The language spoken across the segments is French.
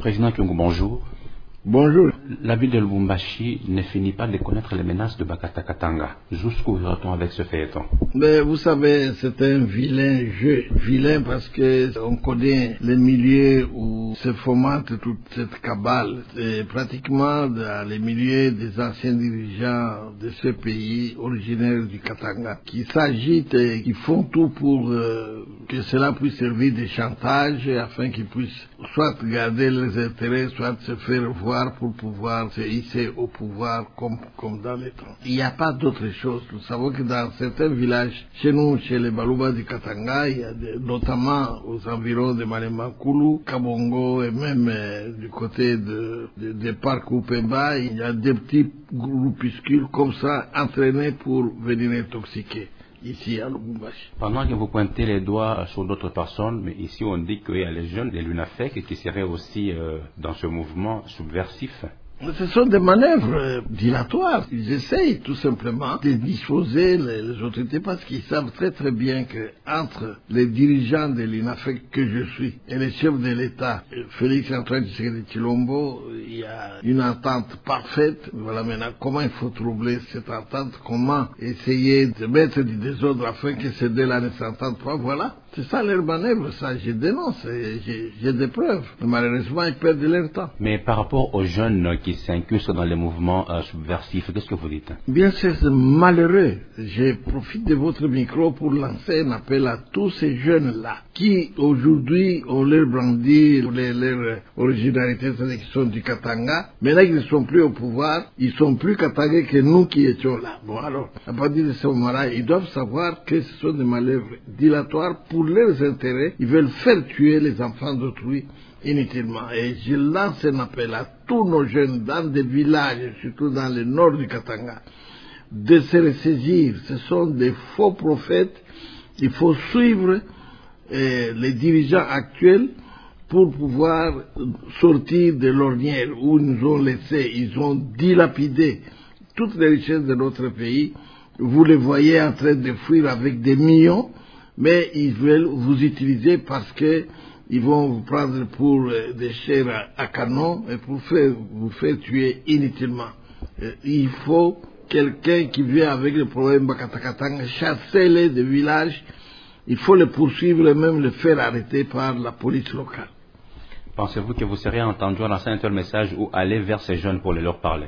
Président Kyungu, bonjour. Bonjour. La ville de Lubumbashi ne finit pas de connaître les menaces de Bakata Katanga. Jusqu'où ira-t-on avec ce feuilleton? Mais vous savez, c'est un vilain jeu. Vilain parce que on connaît les milieux où se fomente toute cette cabale. C'est pratiquement dans les milieux des anciens dirigeants de ce pays originaire du Katanga qui s'agitent et qui font tout pour que cela puisse servir de chantage afin qu'ils puissent soit garder les intérêts, soit se faire voir pour pouvoir se hisser au pouvoir comme dans les temps. Il n'y a pas d'autre chose. Nous savons que dans certains villages, chez nous, chez les Baluba du Katanga, il y a notamment aux environs de Malemankulu, Kabongo et même du côté des parcs Upemba, il y a des petits groupuscules comme ça entraînés pour venir intoxiquer. Ici à Lubumbashi. Pendant que vous pointez les doigts sur d'autres personnes, mais ici on dit qu'il y a les jeunes des Lunafek qui seraient aussi dans ce mouvement subversif. Ce sont des manœuvres dilatoires. Ils essayent tout simplement de disposer les autorités parce qu'ils savent très très bien que entre les dirigeants de l'INAFEC que je suis et les chefs de l'État, Félix Antoine Tshisekedi Tshilombo, il y a une entente parfaite. Voilà maintenant comment il faut troubler cette entente, comment essayer de mettre du désordre afin que ces deux-là ne s'entendent pas. Voilà. C'est ça leur manœuvre, ça je dénonce, j'ai des preuves. Mais malheureusement, ils perdent leur temps. Mais par rapport aux jeunes qui s'incrustent dans les mouvements subversifs, qu'est-ce que vous dites? Bien sûr, c'est malheureux. Je profite de votre micro pour lancer un appel à tous ces jeunes-là qui, aujourd'hui, ont leur brandi, leur originalité, c'est-à-dire qu'ils sont du Katanga. Maintenant qu'ils ne sont plus au pouvoir, ils sont plus katangais que nous qui étions là. Bon alors, à partir de ce moment-là, ils doivent savoir que ce sont des manœuvres dilatoires pour leurs intérêts. Ils veulent faire tuer les enfants d'autrui inutilement. Et je lance un appel à tous nos jeunes dans des villages, surtout dans le nord du Katanga, de se ressaisir. Ce sont des faux prophètes. Il faut suivre les dirigeants actuels pour pouvoir sortir de l'ornière où ils nous ont laissé. Ils ont dilapidé toutes les richesses de notre pays. Vous les voyez en train de fuir avec des millions, mais ils veulent vous utiliser parce que ils vont vous prendre pour des chairs à canon et pour vous faire tuer inutilement. Il faut quelqu'un qui vient avec le problème Bakatakatanga, chasser-les des villages. Il faut les poursuivre et même les faire arrêter par la police locale. Pensez-vous que vous serez entendu à lancer un tel message ou aller vers ces jeunes pour leur parler?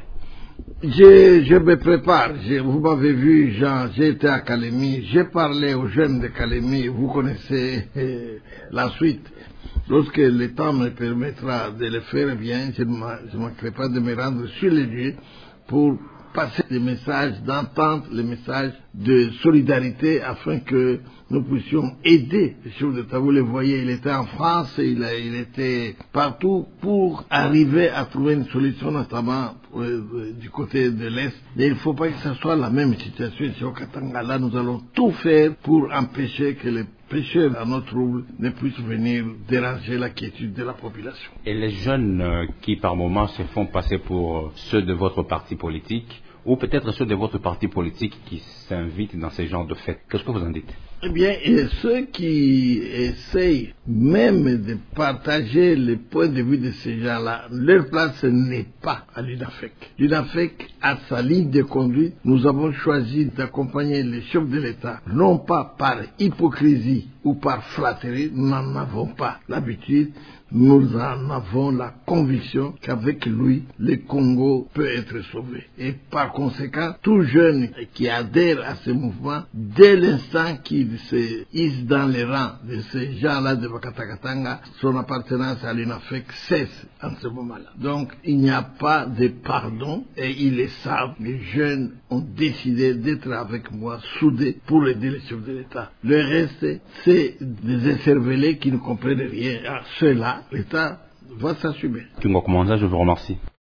Je me prépare. Vous m'avez vu, Jean, j'ai été à Kalemi. J'ai parlé aux jeunes de Kalemi. Vous connaissez la suite. Lorsque le temps me permettra de le faire bien, je ne manquerai pas de me rendre sur les lieux pour passer des messages d'entente, les messages de solidarité afin que nous puissions aider les chefs d'État. Vous le voyez, il était en France, il était partout pour arriver à trouver une solution, notamment du côté de l'Est. Et il ne faut pas que ce soit la même situation ici au Katanga. Là, nous allons tout faire pour empêcher que les pêcheurs à notre trouble ne puissent venir déranger la quiétude de la population. Et les jeunes qui par moments se font passer pour ceux de votre parti politique, ou peut-être ceux de votre parti politique qui s'invitent dans ce genre de fêtes, qu'est-ce que vous en dites? Eh bien, ceux qui essayent même de partager les points de vue de ces gens-là, leur place n'est pas à l'UNAFEC. L'UNAFEC a sa ligne de conduite. Nous avons choisi d'accompagner les chefs de l'État, non pas par hypocrisie ou par flatterie, nous n'en avons pas l'habitude. Nous en avons la conviction qu'avec lui, le Congo peut être sauvé. Et par conséquent, tout jeune qui adhère à ce mouvement, dès l'instant qu'il se hisse dans les rangs de ces gens-là de Bakatakatanga, son appartenance à l'UNAFEC cesse en ce moment-là. Donc, il n'y a pas de pardon et ils le savent. Les jeunes ont décidé d'être avec moi, soudés, pour aider les chefs de l'État. Le reste, c'est des écervelés qui ne comprennent rien. À ceux-là, l'État va s'assumer. Kyungu, je vous remercie.